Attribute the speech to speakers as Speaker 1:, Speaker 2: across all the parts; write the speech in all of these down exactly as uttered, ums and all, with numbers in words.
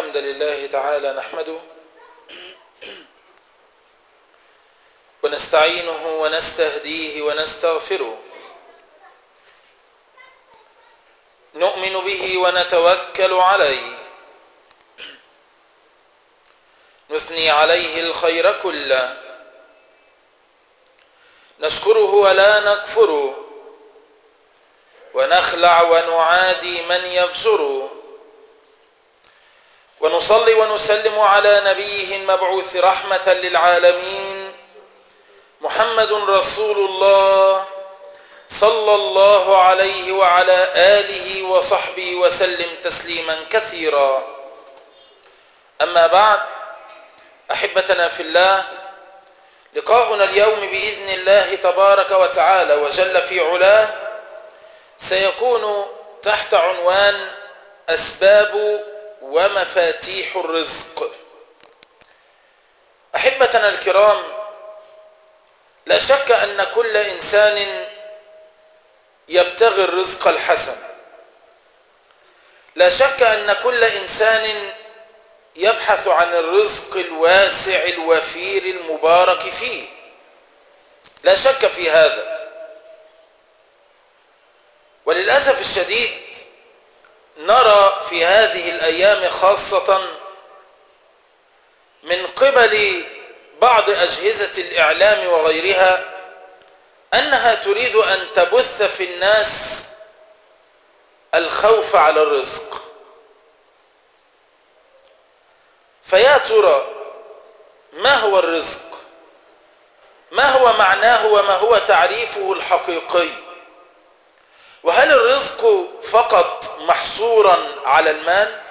Speaker 1: الحمد لله تعالى نحمده ونستعينه ونستهديه ونستغفره، نؤمن به ونتوكل عليه، نثني عليه الخير كله، نشكره ولا نكفره، ونخلع ونعادي من يفجره، ونصلي ونسلم على نبيه المبعوث رحمة للعالمين محمد رسول الله صلى الله عليه وعلى آله وصحبه وسلم تسليما كثيرا. أما بعد، أحبتنا في الله، لقاؤنا اليوم بإذن الله تبارك وتعالى وجل في علاه سيكون تحت عنوان أسباب ومفاتيح الرزق. أحبتنا الكرام، لا شك أن كل إنسان يبتغي الرزق الحسن، لا شك أن كل إنسان يبحث عن الرزق الواسع الوفير المبارك فيه، لا شك في هذا. وللأسف الشديد نرى في هذه الأيام خاصة من قبل بعض أجهزة الإعلام وغيرها أنها تريد أن تبث في الناس الخوف على الرزق. فيا ترى ما هو الرزق؟ ما هو معناه وما هو تعريفه الحقيقي؟ وهل الرزق فقط محصورا على المال؟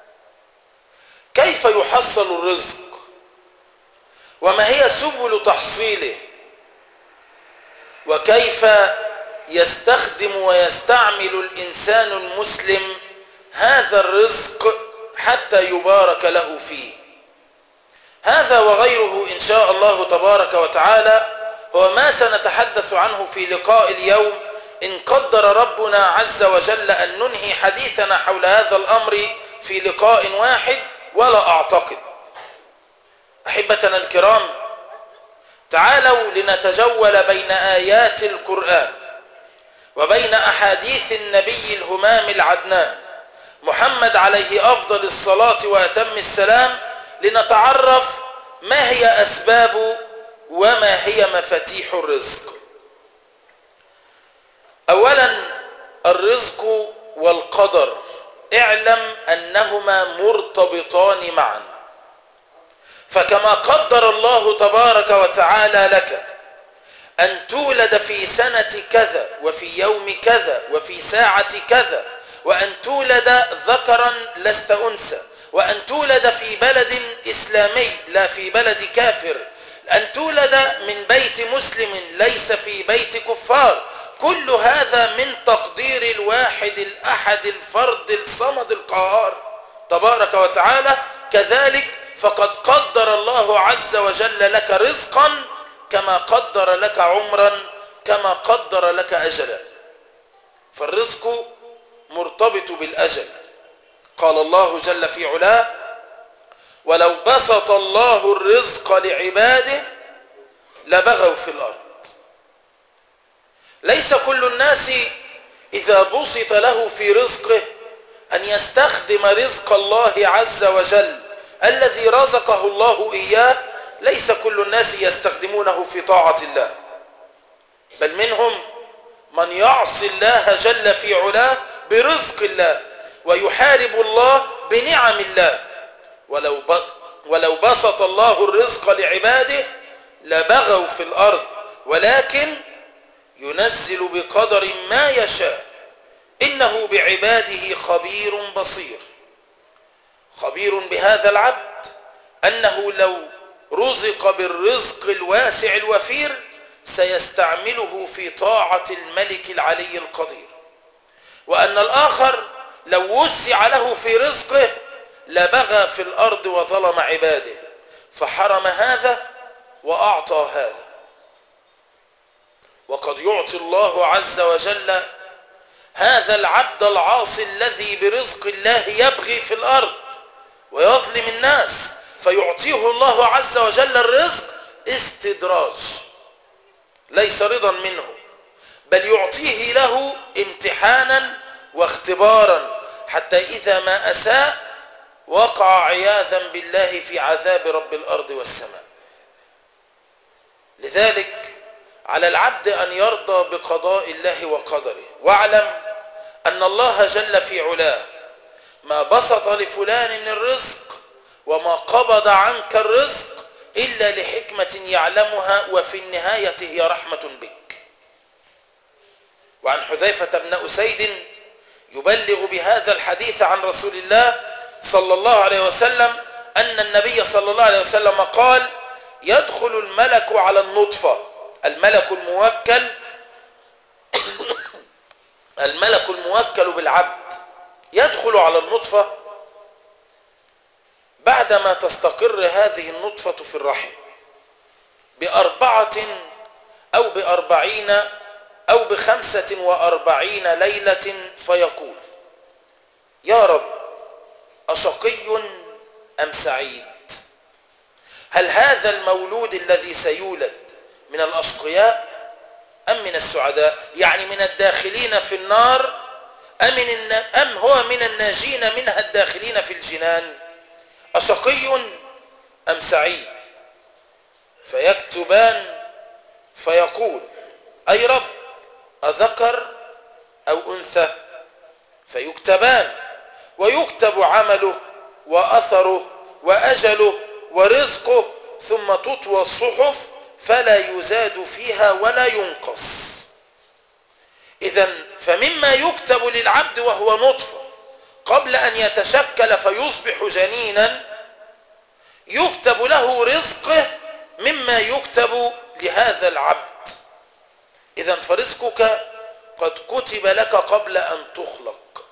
Speaker 1: كيف يحصل الرزق؟ وما هي سبل تحصيله؟ وكيف يستخدم ويستعمل الإنسان المسلم هذا الرزق حتى يبارك له فيه؟ هذا وغيره إن شاء الله تبارك وتعالى هو ما سنتحدث عنه في لقاء اليوم، إن قدر ربنا عز وجل أن ننهي حديثنا حول هذا الأمر في لقاء واحد، ولا أعتقد. أحبتنا الكرام، تعالوا لنتجول بين آيات القرآن وبين أحاديث النبي الهمام العدنان محمد عليه أفضل الصلاة وأتم السلام، لنتعرف ما هي أسباب وما هي مفاتيح الرزق. أولا، الرزق والقدر اعلم أنهما مرتبطان معا، فكما قدر الله تبارك وتعالى لك أن تولد في سنة كذا وفي يوم كذا وفي ساعة كذا، وأن تولد ذكرا لست أنثى، وأن تولد في بلد إسلامي لا في بلد كافر، أن تولد من بيت مسلم ليس في بيت كفار، كل هذا من تقدير الواحد الأحد الفرد الصمد القهار تبارك وتعالى. كذلك فقد قدر الله عز وجل لك رزقا، كما قدر لك عمرا، كما قدر لك أجلا. فالرزق مرتبط بالأجل. قال الله جل في علاه: ولو بسط الله الرزق لعباده لبغوا في الأرض. ليس كل الناس إذا بسط له في رزقه أن يستخدم رزق الله عز وجل الذي رزقه الله إياه، ليس كل الناس يستخدمونه في طاعة الله، بل منهم من يعصي الله جل في علاه برزق الله ويحارب الله بنعم الله. ولو ولو بسط الله الرزق لعباده لبغوا في الأرض، ولكن ينزل بقدر ما يشاء، إنه بعباده خبير بصير. خبير بهذا العبد أنه لو رزق بالرزق الواسع الوفير سيستعمله في طاعة الملك العلي القدير، وأن الآخر لو وسع له في رزقه لبغى في الأرض وظلم عباده، فحرم هذا وأعطى هذا. وقد يعطي الله عز وجل هذا العبد العاصي الذي برزق الله يبغي في الأرض، ويظلم الناس فيعطيه الله عز وجل الرزق استدراج، ليس رضا منه، بل يعطيه له امتحانا واختبارا، حتى إذا ما أساء وقع عياذا بالله في عذاب رب الأرض والسماء. لذلك على العبد أن يرضى بقضاء الله وقدره، واعلم أن الله جل في علاه ما بسط لفلان الرزق وما قبض عنك الرزق إلا لحكمة يعلمها، وفي النهاية هي رحمة بك. وعن حذيفة بن أسيد يبلغ بهذا الحديث عن رسول الله صلى الله عليه وسلم أن النبي صلى الله عليه وسلم قال: يدخل الملك على النطفة، الملك الموكل الملك الموكل بالعبد يدخل على النطفة بعدما تستقر هذه النطفة في الرحم بأربعة أو بأربعين أو بخمسة وأربعين ليلة، فيقول: يا رب، أشقي أم سعيد؟ هل هذا المولود الذي سيولد من الأشقياء أم من السعداء؟ يعني من الداخلين في النار أم هو من الناجين منها الداخلين في الجنان؟ أشقي أم سعيد؟ فيكتبان فيقول: أي رب، أذكر أو أنثى؟ فيكتبان، ويكتب عمله وأثره وأجله ورزقه، ثم تطوى الصحف فلا يزاد فيها ولا ينقص. إذن فمما يكتب للعبد وهو نطفة قبل أن يتشكل فيصبح جنينا، يكتب له رزقه مما يكتب لهذا العبد. إذن فرزقك قد كتب لك قبل أن تخلق،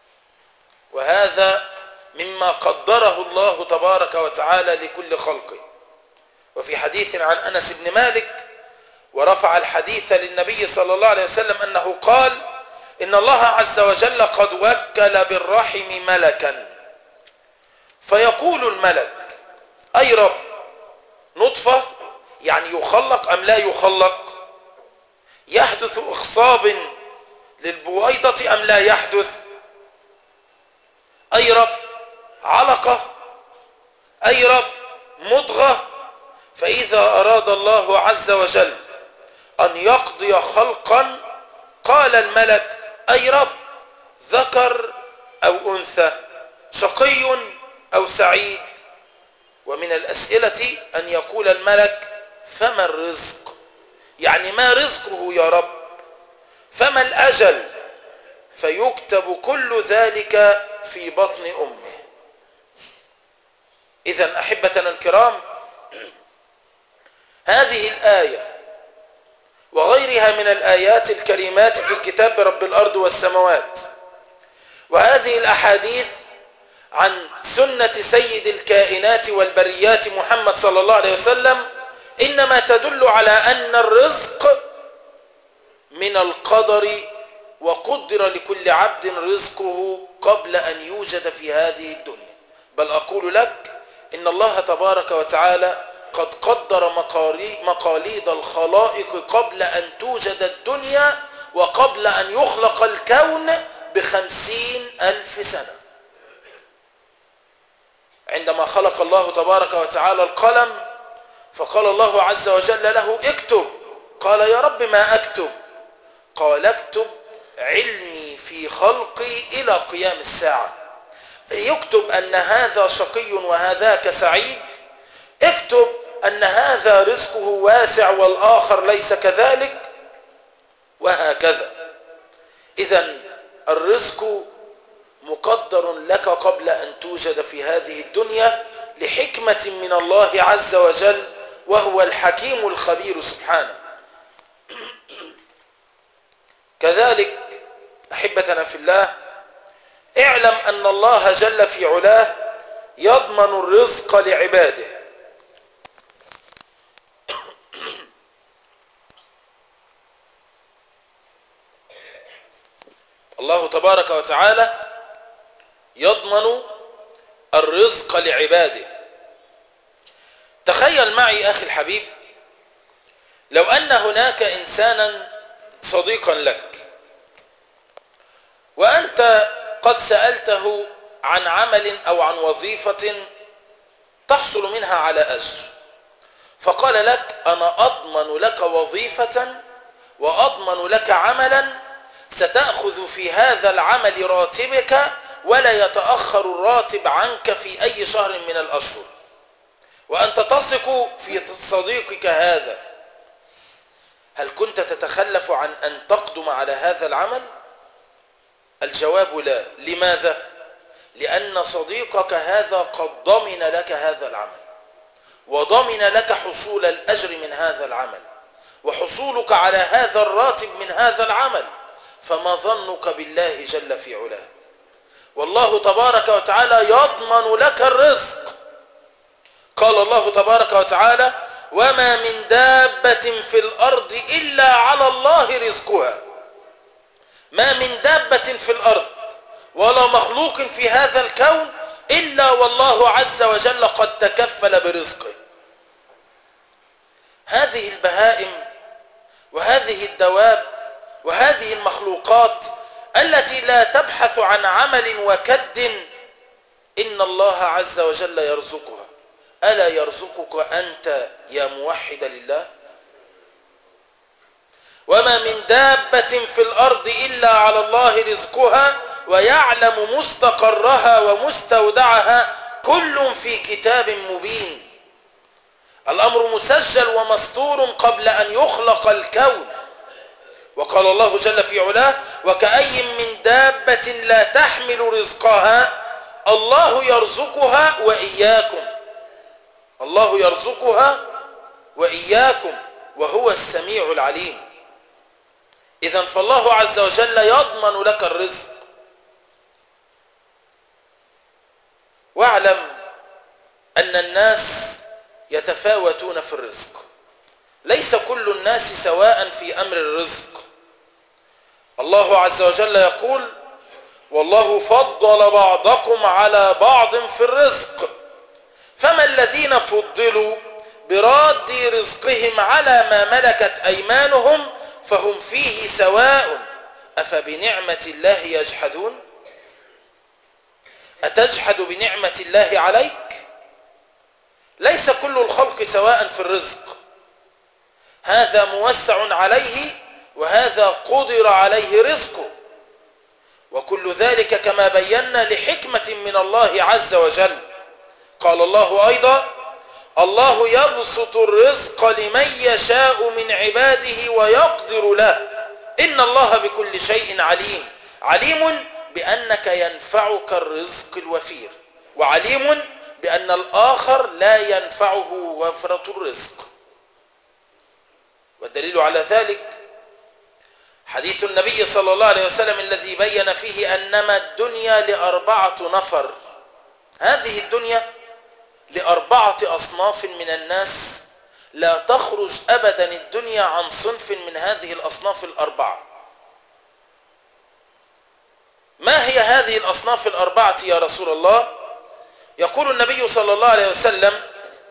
Speaker 1: وهذا مما قدره الله تبارك وتعالى لكل خلقه. وفي حديث عن أنس بن مالك، ورفع الحديث للنبي صلى الله عليه وسلم أنه قال: إن الله عز وجل قد وكل بالرحم ملكا، فيقول الملك: أي رب، نطفة يعني يخلق أم لا يخلق؟ يحدث إخصاب للبويضة أم لا يحدث؟ أي رب، علقة؟ أي رب، مضغة؟ فإذا أراد الله عز وجل أن يقضي خلقا قال الملك: أي رب، ذكر أو أنثى؟ شقي أو سعيد؟ ومن الأسئلة أن يقول الملك: فما الرزق؟ يعني ما رزقه يا رب؟ فما الأجل؟ فيكتب كل ذلك في بطن أمه. إذن أحبتنا الكرام، هذه الآية وغيرها من الآيات الكريمات في كتاب رب الأرض والسماوات، وهذه الأحاديث عن سنة سيد الكائنات والبريات محمد صلى الله عليه وسلم، إنما تدل على أن الرزق من القدر، وقدر لكل عبد رزقه قبل أن يوجد في هذه الدنيا. بل أقول لك إن الله تبارك وتعالى قد قدر مقاليد الخلائق قبل أن توجد الدنيا وقبل أن يخلق الكون بخمسين ألف سنة. عندما خلق الله تبارك وتعالى القلم فقال الله عز وجل له: اكتب. قال: يا رب، ما أكتب؟ قال: اكتب علمي في خلقي إلى قيام الساعة. يكتب أن هذا شقي وهذاك سعيد، اكتب أن هذا رزقه واسع والآخر ليس كذلك، وهكذا. إذن الرزق مقدر لك قبل أن توجد في هذه الدنيا لحكمة من الله عز وجل، وهو الحكيم الخبير سبحانه. كذلك أحبتنا في الله، اعلم أن الله جل في علاه يضمن الرزق لعباده. الله تبارك وتعالى يضمن الرزق لعباده. تخيل معي أخي الحبيب، لو أن هناك إنسانا صديقا لك وأنت قد سألته عن عمل أو عن وظيفة تحصل منها على أجر، فقال لك أنا أضمن لك وظيفة وأضمن لك عملا ستأخذ في هذا العمل راتبك ولا يتأخر الراتب عنك في أي شهر من الأشهر، وأنت تثق في صديقك هذا، هل كنت تتخلف عن أن تقدم على هذا العمل؟ الجواب لا. لماذا؟ لأن صديقك هذا قد ضمن لك هذا العمل وضمن لك حصول الأجر من هذا العمل وحصولك على هذا الراتب من هذا العمل، فما ظنك بالله جل في علاه؟ والله تبارك وتعالى يضمن لك الرزق. قال الله تبارك وتعالى وما من دابة في الأرض إلا على الله رزقها. ما من دابة في الأرض ولا مخلوق في هذا الكون إلا والله عز وجل قد تكفل برزقه. هذه البهائم وهذه الدواب وهذه المخلوقات التي لا تبحث عن عمل وكد إن الله عز وجل يرزقها. ألا يرزقك أنت يا موحد لله؟ وما من دابة في الأرض إلا على الله رزقها ويعلم مستقرها ومستودعها كل في كتاب مبين. الأمر مسجل ومسطور قبل أن يخلق الكون. وقال الله جل في علاه وكأي من دابة لا تحمل رزقها الله يرزقها وإياكم. الله يرزقها وإياكم وهو السميع العليم. إذن فالله عز وجل يضمن لك الرزق. واعلم أن الناس يتفاوتون في الرزق، ليس كل الناس سواء في أمر الرزق. الله عز وجل يقول والله فضل بعضكم على بعض في الرزق فما الذين فضلوا براد رزقهم على ما ملكت أيمانهم فهم فيه سواء أفبنعمة الله يجحدون. أتجحد بنعمة الله عليك؟ ليس كل الخلق سواء في الرزق، هذا موسع عليه وهذا قدر عليه رزقه، وكل ذلك كما بينا لحكمة من الله عز وجل. قال الله أيضا الله يبسط الرزق لمن يشاء من عباده ويقدر له إن الله بكل شيء عليم. عليم بأنك ينفعك الرزق الوفير، وعليم بأن الآخر لا ينفعه وفرة الرزق. والدليل على ذلك حديث النبي صلى الله عليه وسلم الذي بين فيه أنما الدنيا لأربعة نفر. هذه الدنيا لأربعة أصناف من الناس، لا تخرج أبدا الدنيا عن صنف من هذه الأصناف الأربعة. ما هي هذه الأصناف الأربعة يا رسول الله؟ يقول النبي صلى الله عليه وسلم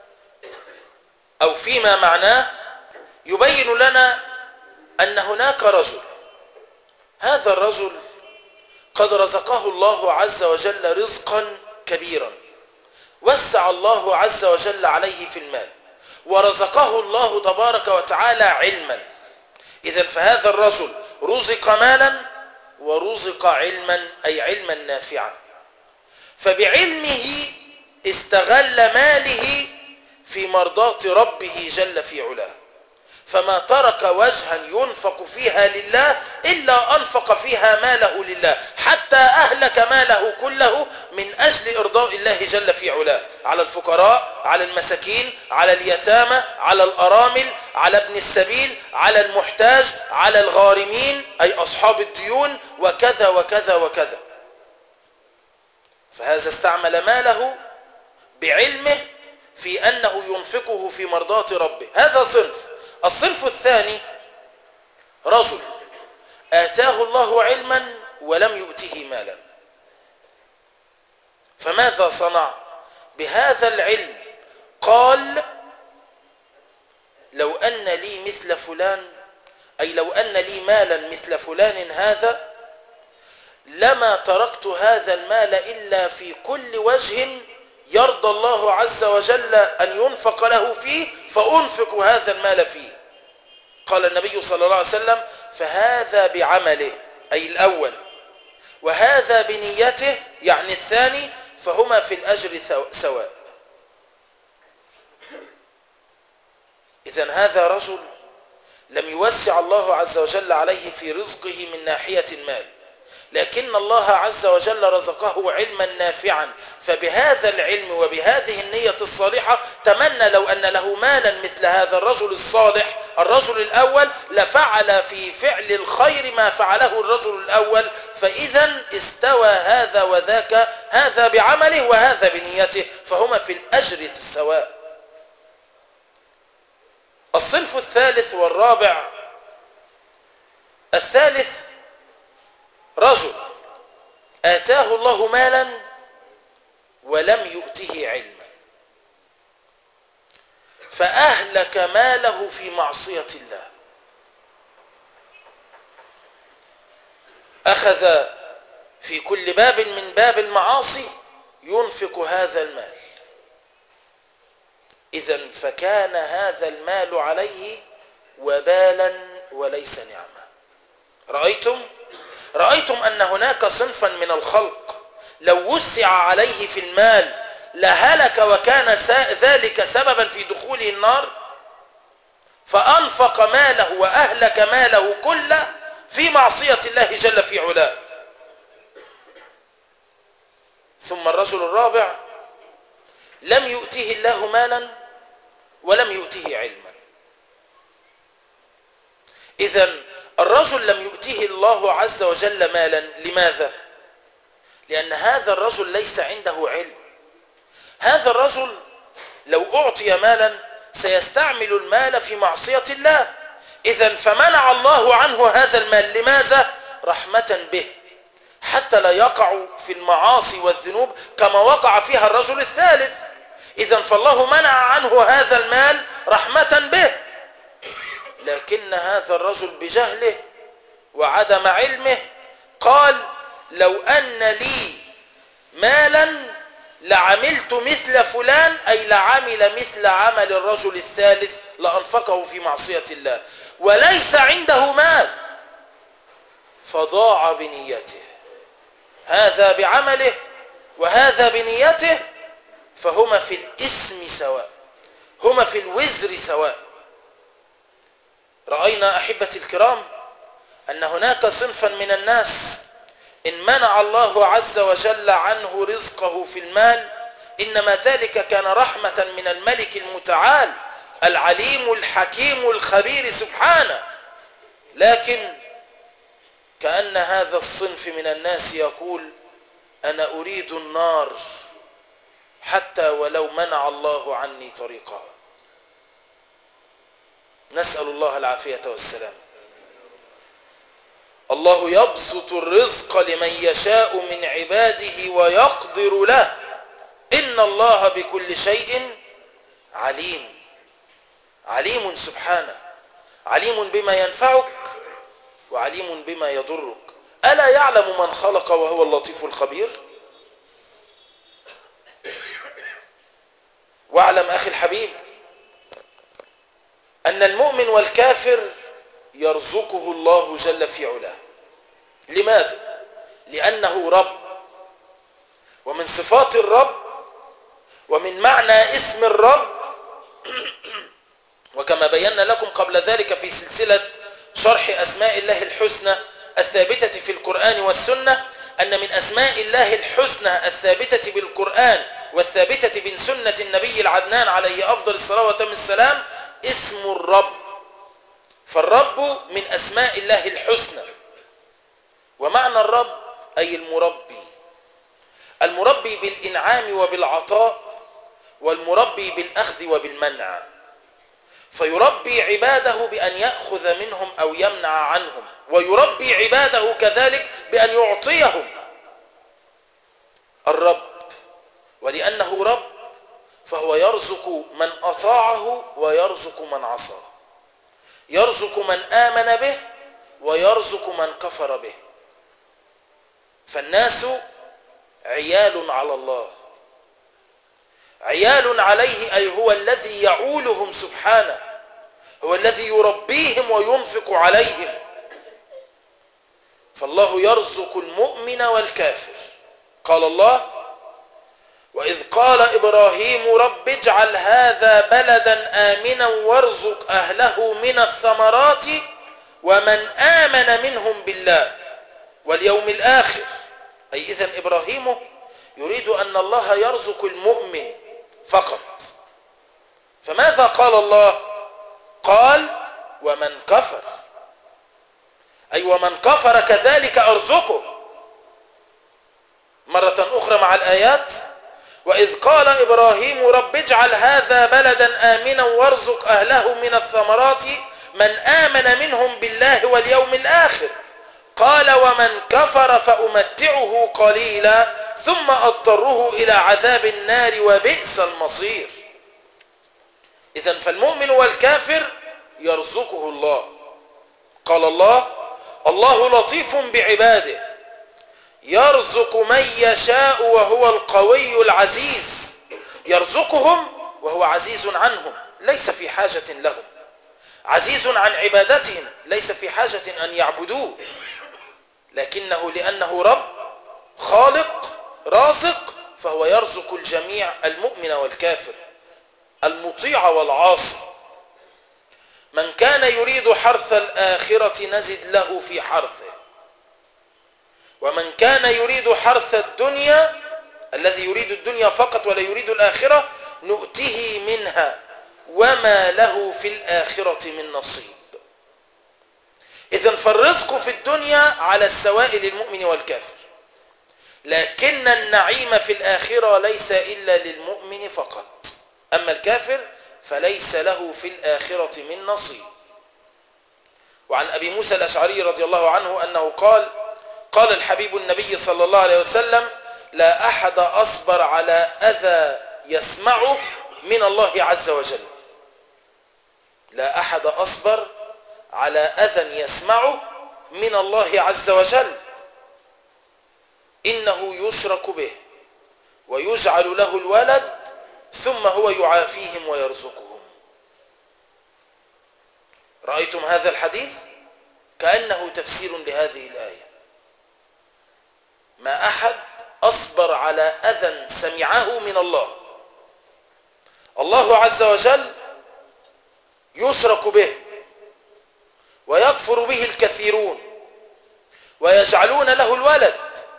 Speaker 1: أو فيما معناه يبين لنا أن هناك رجل، هذا الرجل قد رزقه الله عز وجل رزقا كبيرا، وسع الله عز وجل عليه في المال، ورزقه الله تبارك وتعالى علما. إذن فهذا الرجل رزق مالا ورزق علما، أي علما نافعا، فبعلمه استغل ماله في مرضاة ربه جل في علاه، فما ترك وجها ينفق فيها لله إلا أنفق فيها ماله لله، حتى أهلك ماله كله من أجل إرضاء الله جل في علاه، على الفقراء، على المساكين، على اليتامى، على الأرامل، على ابن السبيل، على المحتاج، على الغارمين أي أصحاب الديون، وكذا وكذا وكذا. فهذا استعمل ماله بعلمه في أنه ينفقه في مرضاة ربه. هذا صنف. الصنف الثاني رجل آتاه الله علما ولم يؤته مالا، فماذا صنع؟ بهذا العلم قال لو أن لي مثل فلان، أي لو أن لي مالا مثل فلان هذا لما تركت هذا المال إلا في كل وجه يرضى الله عز وجل أن ينفق له فيه فأنفق هذا المال فيه. قال النبي صلى الله عليه وسلم فهذا بعمله أي الأول، وهذا بنيته يعني الثاني، فهما في الأجر سواء. إذن هذا رجل لم يوسع الله عز وجل عليه في رزقه من ناحية المال، لكن الله عز وجل رزقه علما نافعا، فبهذا العلم وبهذه النية الصالحة تمنى لو أن له مالا مثل هذا الرجل الصالح الرجل الأول لفعل في فعل الخير ما فعله الرجل الأول، فإذا استوى هذا وذاك، هذا بعمله وهذا بنيته، فهما في الأجر سواء. الصنف الثالث والرابع: الثالث رجل آتاه الله مالا ولم يؤته علما فأهلك ماله في معصية الله، أخذ في كل باب من باب المعاصي ينفق هذا المال، إذن فكان هذا المال عليه وبالا وليس نعمة. رأيتم؟ رأيتم أن هناك صنفا من الخلق لو وسع عليه في المال لهلك وكان ذلك سببا في دخوله النار، فأنفق ماله وأهلك ماله كله في معصية الله جل في علاه. ثم الرجل الرابع لم يؤته الله مالا ولم يؤته علما. إذن الرجل لم يؤته الله عز وجل مالا، لماذا؟ لأن هذا الرجل ليس عنده علم. هذا الرجل لو أعطي مالا سيستعمل المال في معصية الله، إذن فمنع الله عنه هذا المال، لماذا؟ رحمة به حتى لا يقع في المعاصي والذنوب كما وقع فيها الرجل الثالث. إذن فالله منع عنه هذا المال رحمة به، لكن هذا الرجل بجهله وعدم علمه قال لو أن لي مالا لعملت مثل فلان، أي لعمل مثل عمل الرجل الثالث لأنفقه في معصية الله، وليس عنده مال فضاع بنيته. هذا بعمله وهذا بنيته، فهما في الإثم سواء، هما في الوزر سواء. رأينا أحبتي الكرام أن هناك صنفا من الناس إن منع الله عز وجل عنه رزقه في المال إنما ذلك كان رحمة من الملك المتعال العليم الحكيم الخبير سبحانه، لكن كأن هذا الصنف من الناس يقول أنا أريد النار حتى ولو منع الله عني طريقها. نسأل الله العافية والسلام. الله يبسط الرزق لمن يشاء من عباده ويقدر له إن الله بكل شيء عليم. عليم سبحانه، عليم بما ينفعك وعليم بما يضرك. ألا يعلم من خلق وهو اللطيف الخبير؟ واعلم أخي الحبيب أن المؤمن والكافر يرزقه الله جل في علاه. لماذا؟ لأنه رب، ومن صفات الرب ومن معنى اسم الرب وكما بينا لكم قبل ذلك في سلسلة شرح أسماء الله الحسنى الثابتة في القرآن والسنة أن من أسماء الله الحسنى الثابتة بالقرآن والثابتة من سنة النبي العدنان عليه أفضل الصلاة وتم السلام اسم الرب. فالرب من أسماء الله الحسنى، ومعنى الرب أي المربي، المربي بالإنعام وبالعطاء، والمربي بالأخذ وبالمنع، فيربي عباده بأن يأخذ منهم أو يمنع عنهم، ويربي عباده كذلك بأن يعطيهم. الرب ولأنه رب فهو يرزق من أطاعه ويرزق من عصاه، يرزق من آمن به ويرزق من كفر به. فالناس عيال على الله، عيال عليه، أي هو الذي يعولهم سبحانه، هو الذي يربيهم وينفق عليهم. فالله يرزق المؤمن والكافر. قال الله: وإذ قال إبراهيم رب اجعل هذا بلدا آمنا وارزق أهله من الثمرات ومن آمن منهم بالله واليوم الآخر. أي إذن إبراهيم يريد أن الله يرزق المؤمن فقط. فماذا قال الله؟ قال: ومن كفر، أي ومن كفر كذلك أرزقه. مرة أخرى مع الآيات: وإذ قال إبراهيم رب اجعل هذا بلدا آمنا وارزق أهله من الثمرات من آمن منهم بالله واليوم الآخر. قال: ومن كفر فأمتعه قليلا ثم أضطره إلى عذاب النار وبئس المصير. إذن فالمؤمن والكافر يرزقه الله. قال الله: الله لطيف بعباده يرزق من يشاء وهو القوي العزيز. يرزقهم وهو عزيز عنهم، ليس في حاجة لهم، عزيز عن عبادتهم، ليس في حاجة أن يعبدوه، لكنه لأنه رب خالق رازق فهو يرزق الجميع، المؤمن والكافر، المطيع والعاصي. من كان يريد حرث الآخرة نزد له في حرثه، ومن كان يريد حرث الدنيا، الذي يريد الدنيا فقط ولا يريد الآخرة، نؤته منها وما له في الآخرة من نصيب. إذن فالرزق في الدنيا على السواء للمؤمن والكافر، لكن النعيم في الآخرة ليس إلا للمؤمن فقط، أما الكافر فليس له في الآخرة من نصيب. وعن أبي موسى الأشعري رضي الله عنه أنه قال: قال الحبيب النبي صلى الله عليه وسلم: لا أحد أصبر على أذى يسمعه من الله عز وجل. لا أحد أصبر على أذى يسمعه من الله عز وجل، إنه يشرك به ويجعل له الولد ثم هو يعافيهم ويرزقهم. رأيتم هذا الحديث؟ كأنه تفسير لهذه الآية. ما أحد أصبر على أذى سمعه من الله. الله عز وجل يشرك به ويكفر به الكثيرون ويجعلون له الولد.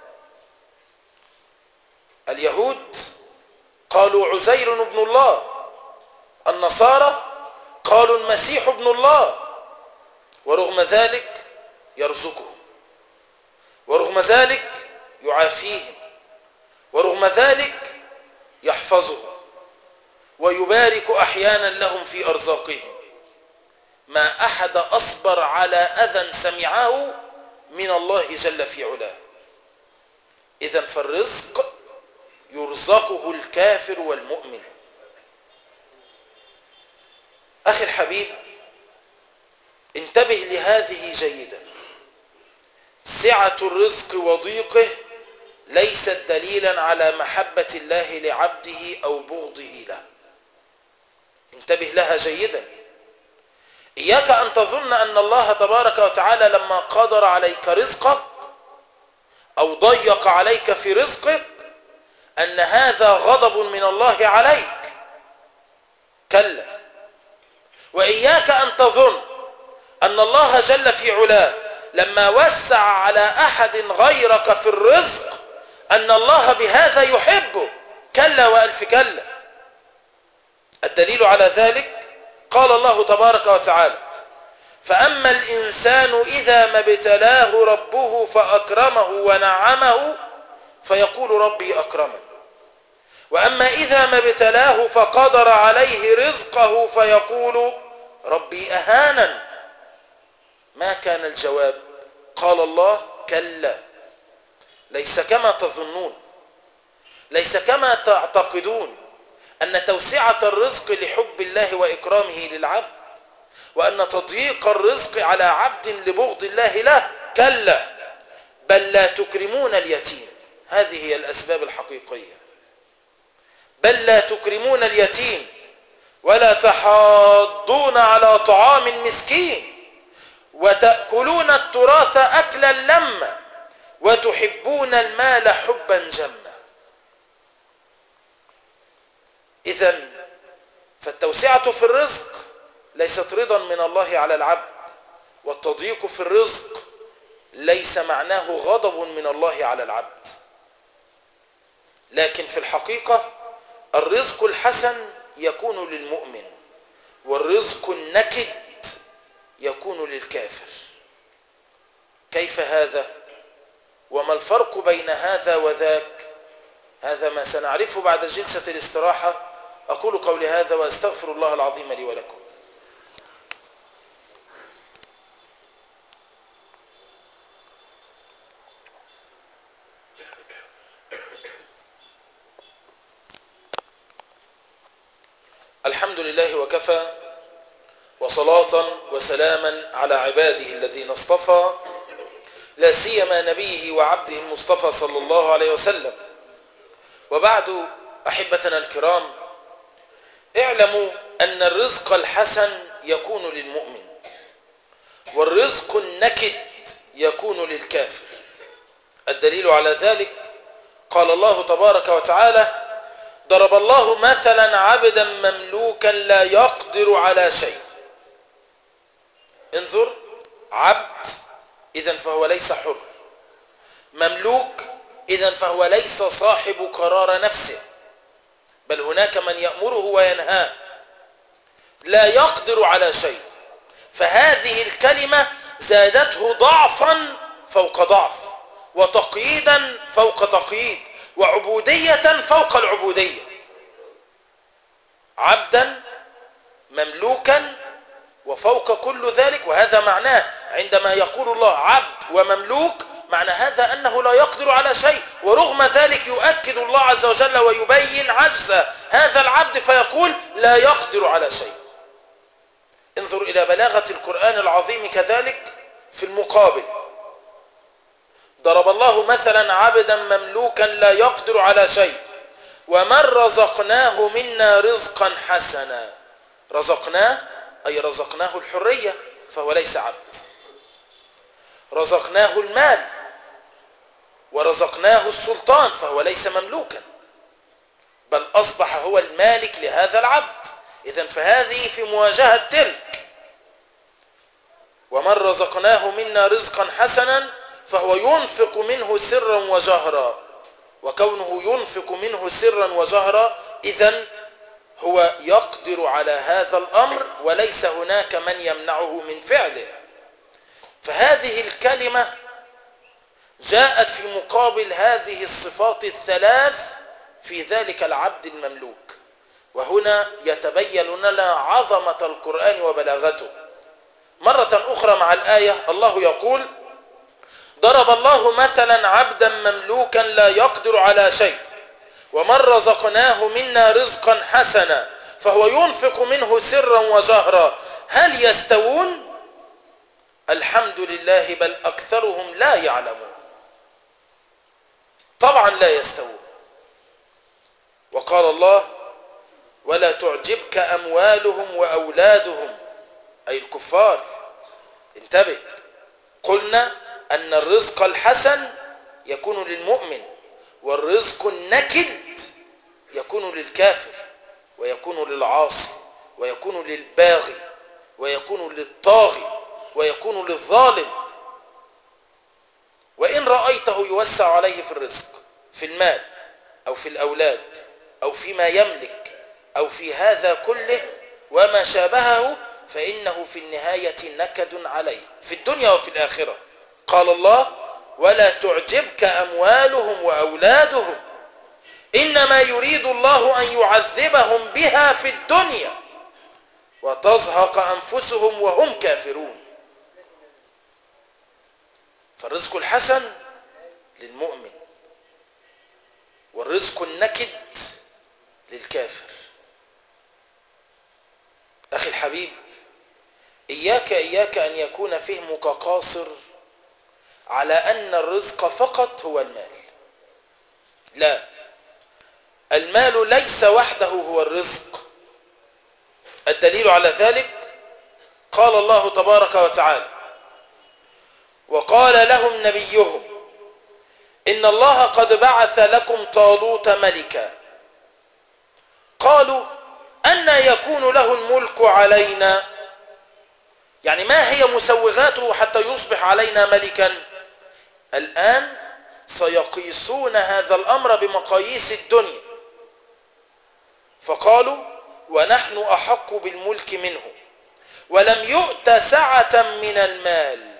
Speaker 1: اليهود قالوا عزير ابن الله، النصارى قالوا المسيح ابن الله، ورغم ذلك يرزقهم، ورغم ذلك يعافيهم، ورغم ذلك يحفظهم ويبارك أحيانا لهم في أرزاقهم. ما أحد أصبر على أذى سمعه من الله جل في علاه. إذن فالرزق يرزقه الكافر والمؤمن. أخي الحبيب، انتبه لهذه جيدا. سعة الرزق وضيقه ليست دليلا على محبة الله لعبده أو بغضه له. انتبه لها جيدا. إياك أن تظن أن الله تبارك وتعالى لما قدر عليك رزقك أو ضيق عليك في رزقك أن هذا غضب من الله عليك. كلا. وإياك أن تظن أن الله جل في علاه لما وسع على أحد غيرك في الرزق أن الله بهذا يحبه. كلا وألف كلا. الدليل على ذلك قال الله تبارك وتعالى: فأما الإنسان إذا ما ابتلاه ربه فأكرمه ونعمه فيقول ربي أكرمن، وأما إذا ما ابتلاه فقدر عليه رزقه فيقول ربي أهانن. ما كان الجواب؟ قال الله: كلا، ليس كما تظنون. ليس كما تعتقدون أن توسعة الرزق لحب الله وإكرامه للعبد، وأن تضييق الرزق على عبد لبغض الله له. كلا، بل لا تكرمون اليتيم. هذه هي الأسباب الحقيقية. بل لا تكرمون اليتيم ولا تحاضون على طعام المسكين وتأكلون التراث أكلا لما وتحبون المال حبا جما. إذن فالتوسعة في الرزق ليست رضا من الله على العبد، والتضييق في الرزق ليس معناه غضب من الله على العبد. لكن في الحقيقة الرزق الحسن يكون للمؤمن، والرزق النكد يكون للكافر. كيف هذا؟ وما الفرق بين هذا وذاك؟ هذا ما سنعرفه بعد جلسة الاستراحة. أقول قولي هذا وأستغفر الله العظيم لي ولكم. الحمد لله وكفى، وصلاة وسلاما على عباده الذين اصطفى، لا سيما نبيه وعبده المصطفى صلى الله عليه وسلم. وبعد، أحبتنا الكرام، اعلموا أن الرزق الحسن يكون للمؤمن، والرزق النكد يكون للكافر. الدليل على ذلك قال الله تبارك وتعالى: ضرب الله مثلا عبدا مملوكا لا يقدر على شيء. انظر، عبد إذن فهو ليس حر، مملوك إذن فهو ليس صاحب قرار نفسه، بل هناك من يأمره وينهاه. لا يقدر على شيء، فهذه الكلمة زادته ضعفا فوق ضعف، وتقييدا فوق تقييد، وعبودية فوق العبودية. عبدا مملوكا وفوق كل ذلك. وهذا معناه عندما يقول الله عبد ومملوك، معنى هذا أنه لا يقدر على شيء، ورغم ذلك يؤكد الله عز وجل ويبين عجز هذا العبد فيقول لا يقدر على شيء. انظر إلى بلاغة القرآن العظيم كذلك في المقابل: ضرب الله مثلا عبدا مملوكا لا يقدر على شيء ومن رزقناه منا رزقا حسنا. رزقناه أي رزقناه الحرية فهو ليس عبد، رزقناه المال ورزقناه السلطان فهو ليس مملوكا، بل أصبح هو المالك لهذا العبد. إذن فهذه في مواجهة تلك. ومن رزقناه منا رزقا حسنا فهو ينفق منه سرا وجهرا. وكونه ينفق منه سرا وجهرا إذن هو يقدر على هذا الأمر، وليس هناك من يمنعه من فعله. فهذه الكلمة جاءت في مقابل هذه الصفات الثلاث في ذلك العبد المملوك. وهنا يتبين لنا عظمة القرآن وبلاغته. مرة أخرى مع الآية الله يقول: ضرب الله مثلا عبدا مملوكا لا يقدر على شيء ومن رزقناه منا رزقا حسنا فهو ينفق منه سرا وجهرا هل يستوون؟ الحمد لله بل أكثرهم لا يعلمون. طبعا لا يستوون. وقال الله: ولا تعجبك أموالهم وأولادهم، أي الكفار. انتبه، قلنا أن الرزق الحسن يكون للمؤمن، والرزق النكد يكون للكافر، ويكون للعاصي، ويكون للباغي، ويكون للطاغي، ويكون للظالم. وإن رأيته يوسع عليه في الرزق، في المال أو في الأولاد أو فيما يملك أو في هذا كله وما شابهه، فإنه في النهاية نكد عليه في الدنيا وفي الآخرة. قال الله: ولا تعجبك أموالهم وأولادهم إنما يريد الله أن يعذبهم بها في الدنيا وتزهق أنفسهم وهم كافرون. فالرزق الحسن للمؤمن، والرزق النكد للكافر. أخي الحبيب، إياك إياك أن يكون فهمك قاصر على أن الرزق فقط هو المال. لا، المال ليس وحده هو الرزق. الدليل على ذلك قال الله تبارك وتعالى: وقال لهم نبيهم إن الله قد بعث لكم طالوت ملكا. قالوا أنى يكون له الملك علينا، يعني ما هي مسوغاته حتى يصبح علينا ملكا؟ الآن سيقيسون هذا الأمر بمقاييس الدنيا، فقالوا ونحن أحق بالملك منه ولم يؤت سعة من المال.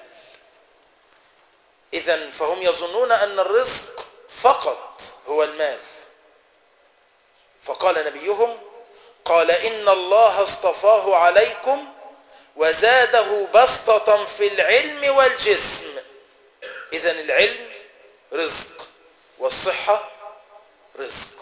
Speaker 1: إذن فهم يظنون أن الرزق فقط هو المال. فقال نبيهم قال إن الله اصطفاه عليكم وزاده بسطة في العلم والجسم. إذن العلم رزق والصحة رزق.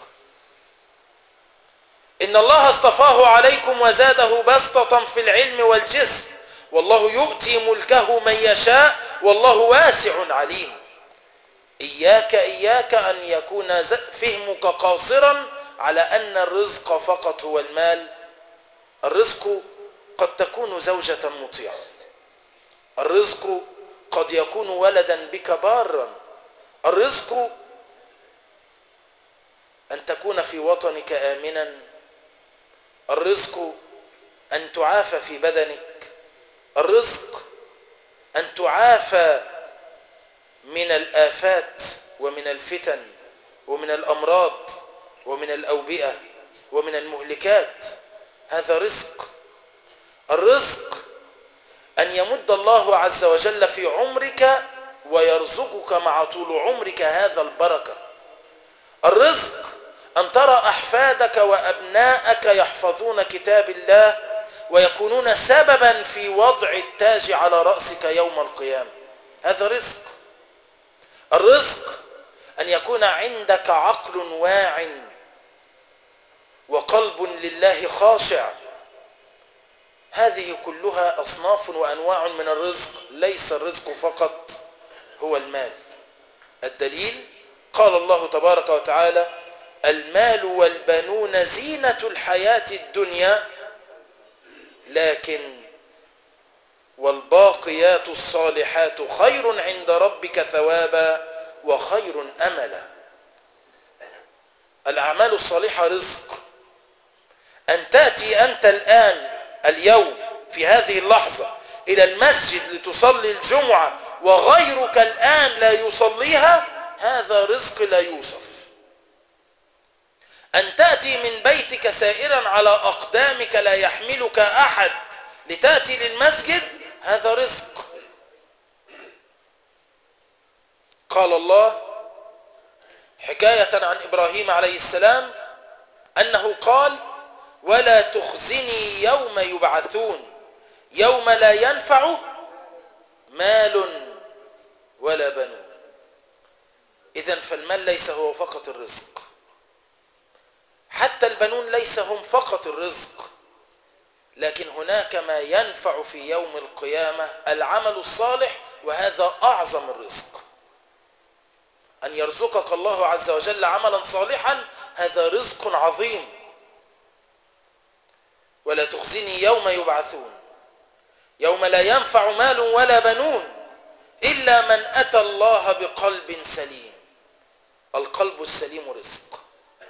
Speaker 1: إن الله اصطفاه عليكم وزاده بسطة في العلم والجسم والله يؤتي ملكه من يشاء والله واسع عليم. إياك إياك أن يكون فهمك قاصرا على أن الرزق فقط هو المال. الرزق قد تكون زوجة مطيعة، الرزق قد يكون ولدا بك بارا، الرزق أن تكون في وطنك آمنا، الرزق أن تعافى في بدنك، الرزق أن تعافى من الآفات ومن الفتن ومن الأمراض ومن الأوبئة ومن المهلكات. هذا رزق. الرزق أن يمد الله عز وجل في عمرك ويرزقك مع طول عمرك هذا البركة. الرزق أن ترى أحفادك وأبناءك يحفظون كتاب الله ويكونون سببا في وضع التاج على رأسك يوم القيامة. هذا رزق. الرزق أن يكون عندك عقل واع وقلب لله خاشع. هذه كلها أصناف وأنواع من الرزق، ليس الرزق فقط هو المال. الدليل قال الله تبارك وتعالى: المال والبنون زينة الحياة الدنيا لكن والباقيات الصالحات خير عند ربك ثوابا وخير أملا. الأعمال الصالحة رزق. أن تأتي أنت الآن اليوم في هذه اللحظة إلى المسجد لتصلي الجمعة وغيرك الآن لا يصليها، هذا رزق لا يوصف. أن تأتي من بيتك سائرا على أقدامك لا يحملك أحد لتأتي للمسجد، هذا رزق. قال الله حكاية عن إبراهيم عليه السلام أنه قال: ولا تخزني يوم يبعثون يوم لا ينفع مال ولا بنون. إذن فالمال ليس هو فقط الرزق، حتى البنون ليس هم فقط الرزق، لكن هناك ما ينفع في يوم القيامة، العمل الصالح، وهذا أعظم الرزق. أن يرزقك الله عز وجل عملا صالحا هذا رزق عظيم. ولا تخزني يوم يبعثون يوم لا ينفع مال ولا بنون إلا من أتى الله بقلب سليم. القلب السليم رزق.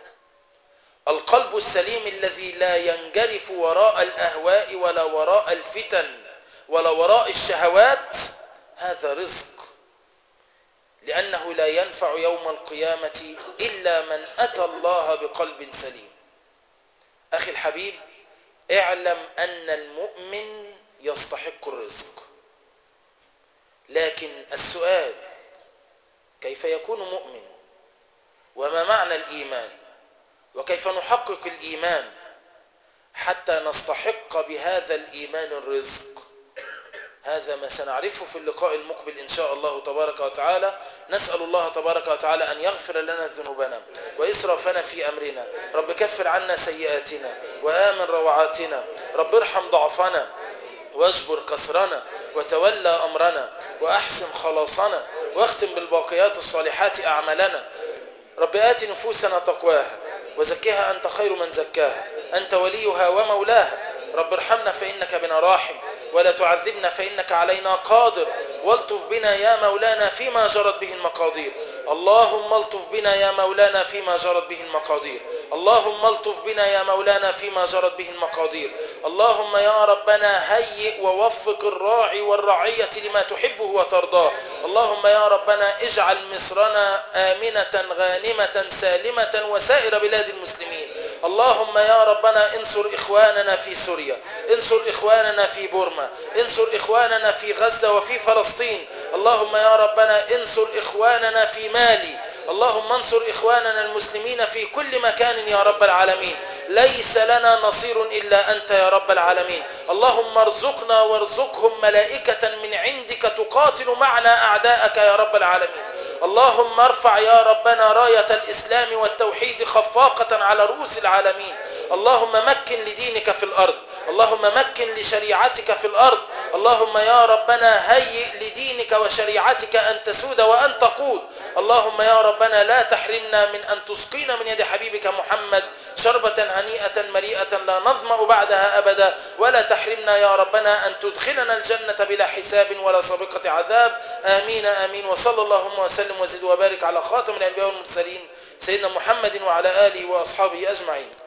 Speaker 1: القلب السليم الذي لا ينجرف وراء الأهواء ولا وراء الفتن ولا وراء الشهوات، هذا رزق، لأنه لا ينفع يوم القيامة إلا من أتى الله بقلب سليم. أخي الحبيب، اعلم أن المؤمن يستحق الرزق، لكن السؤال: كيف يكون مؤمن؟ وما معنى الإيمان؟ وكيف نحقق الإيمان حتى نستحق بهذا الإيمان الرزق؟ هذا ما سنعرفه في اللقاء المقبل إن شاء الله تبارك وتعالى. نسأل الله تبارك وتعالى أن يغفر لنا ذنوبنا وإسرافنا في أمرنا. رب كفر عنا سيئاتنا وآمن روعاتنا. رب ارحم ضعفنا واجبر كسرنا وتولى أمرنا وأحسن خلاصنا واختم بالباقيات الصالحات أعمالنا. رب آت نفوسنا تقواها وزكها أنت خير من زكاها أنت وليها ومولاها. رب ارحمنا فإنك بنا راحم ولا تعذبنا فإنك علينا قادر. والطف بنا يا مولانا فيما جرت به المقادير. اللهم الطف بنا يا مولانا فيما جرت به المقادير. اللهم الطف بنا يا مولانا فيما جرت به المقادير. اللهم يا ربنا هيئ ووفق الراعي والرعية لما تحبه وترضاه. اللهم يا ربنا اجعل مصرنا آمنة غانمة سالمة وسائر بلاد المسلمين. اللهم يا ربنا انصر إخواننا في سوريا، انصر إخواننا في بورما، انصر إخواننا في غزة وفي فلسطين. اللهم يا ربنا انصر إخواننا في مالي. اللهم انصر إخواننا المسلمين في كل مكان يا رب العالمين. ليس لنا نصير إلا أنت يا رب العالمين. اللهم ارزقنا وارزقهم ملائكة من عندك تقاتل معنا أعداءك يا رب العالمين. اللهم ارفع يا ربنا راية الإسلام والتوحيد خفاقة على رؤوس العالمين. اللهم مكن لدينك في الأرض. اللهم مكن لشريعتك في الأرض. اللهم يا ربنا هيئ لدينك وشريعتك أن تسود وأن تقود. اللهم يا ربنا لا تحرمنا من أن تسقينا من يد حبيبك محمد شربة هنيئة مريئة لا نظمأ بعدها أبدا. ولا تحرمنا يا ربنا أن تدخلنا الجنة بلا حساب ولا سابقة عذاب. آمين آمين. وصلى اللهم وسلم وزد وبارك على خاتم الأنبياء والمرسلين سيدنا محمد وعلى آله وأصحابه أجمعين.